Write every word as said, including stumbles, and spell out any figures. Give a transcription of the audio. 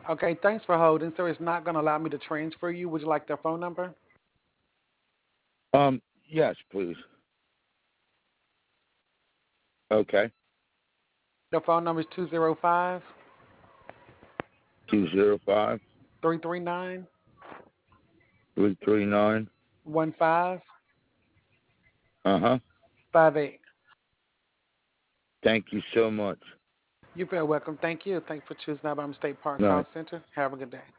Okay, thanks for holding, sir. It's not going to allow me to transfer you. Would you like their phone number? Um, yes, please. Okay. The phone number is two zero five, Two zero five three three nine, three three nine. one five Uh huh. five eight. Thank you so much. You're very welcome. Thank you. Thanks for choosing Alabama State Park All Call right. Center. Have a good day.